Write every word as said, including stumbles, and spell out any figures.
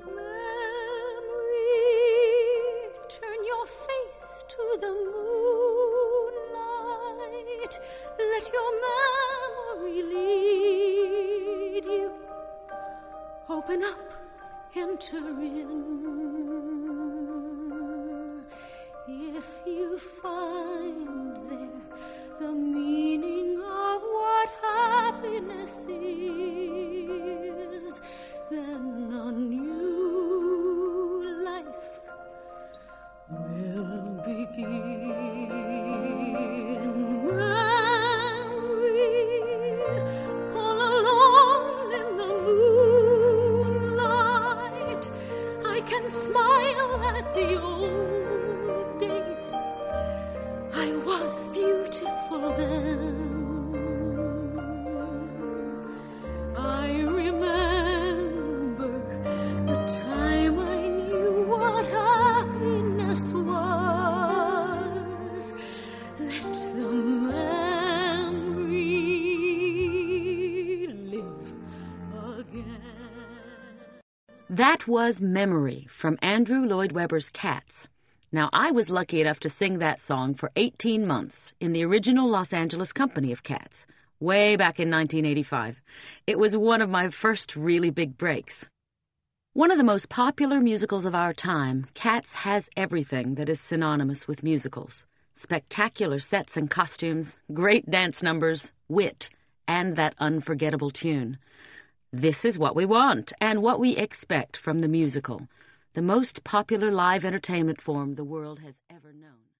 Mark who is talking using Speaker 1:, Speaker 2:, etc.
Speaker 1: Memory, turn your face to the moonlight. Let your memory lead you. Open up, enter in. If you find there the meaning of what happiness is, then a new life will begin. Memory, all alone in the moonlight, I can smile at the old days. I was beautiful then. I remember the time I knew what happiness was. Let the memory live again.
Speaker 2: That was Memory from Andrew Lloyd Webber's Cats. Now, I was lucky enough to sing that song for eighteen months in the original Los Angeles company of Cats, way back in nineteen eighty-five. It was one of my first really big breaks. One of the most popular musicals of our time, Cats has everything that is synonymous with musicals. Spectacular sets and costumes, great dance numbers, wit, and that unforgettable tune. This is what we want and what we expect from the musical, the most popular live entertainment form the world has ever known.